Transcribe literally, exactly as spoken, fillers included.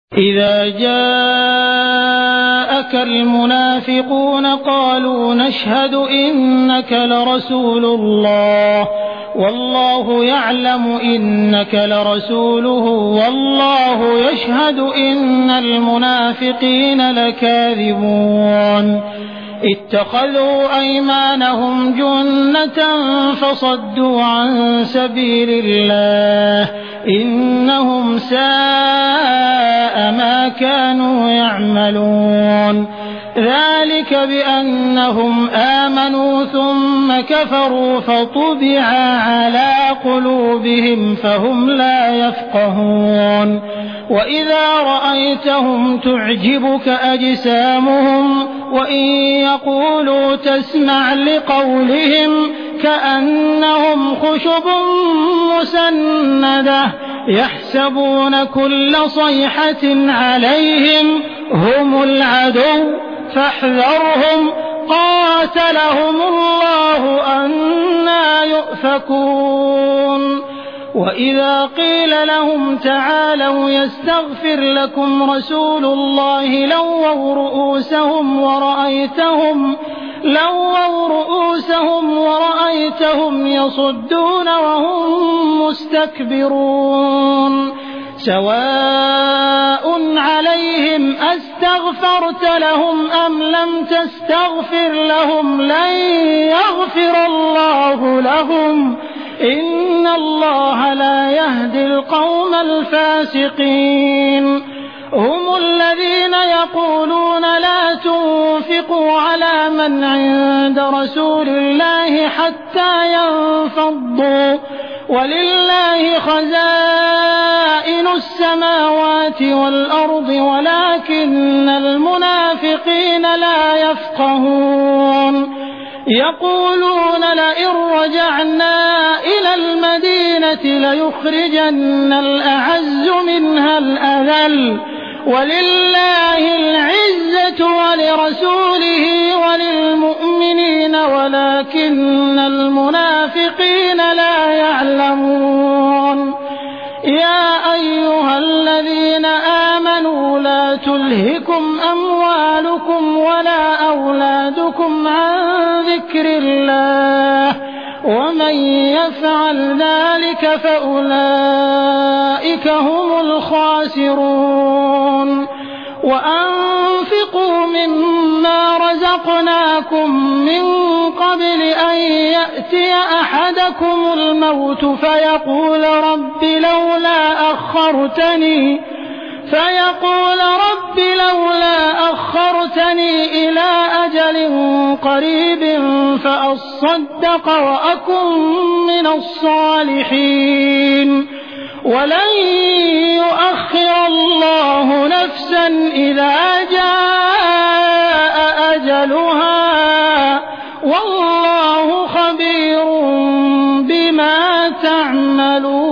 إذا جاءك المنافقون قالوا نشهد إنك لرسول الله والله يعلم إنك لرسوله والله يشهد إن المنافقين لكاذبون اتخذوا أيمانهم جنة فصدوا عن سبيل الله إنهم ساء ما كانوا يعملون ذلك بأنهم آمنوا ثم كفروا فطبع على قلوبهم فهم لا يفقهون وإذا رأيتهم تعجبك أجسامهم وإن يقولوا تسمع لقولهم كأنهم خشب مسندة يحسبون كل صيحة عليهم هم العدو فاحذرهم قاتلهم الله أنى يؤفكون وإذا قيل لهم تعالوا يستغفر لكم رسول الله لووا رؤوسهم ورأيتهم لووا رؤوسهم ورأيتهم يصدون وهم مستكبرون سواء عليهم أستغفرت لهم أم لم تستغفر لهم لن يغفر الله لهم إن الله لا يهدي القوم الفاسقين هم الذين يقولون لا تنفقوا على من عند رسول الله حتى ينفضوا ولله خزائن السماوات والأرض ولكن المنافقين لا يفقهون يقولون لئن رجعنا إلى المدينة ليخرجن الأعز منها الأذل ولله العزة ولرسوله وللمؤمنين ولكن المنافقين لا يعلمون يا أيها الذين آمنوا لا تلهكم أموالكم ولا أولادكم عن ذكر الله ومن يفعل ذلك فأولئك هم الخاسرون وأنفقوا مما رزقناكم من قبل أن يأتي أحدكم الموت فيقول رب لولا أخرتني فيقول رب لولا أخرتني إلى أجل قريب فأصدق وأكن من الصالحين ولن يؤخر الله نفسا إذا جاء أجلها والله خبير بما تعملون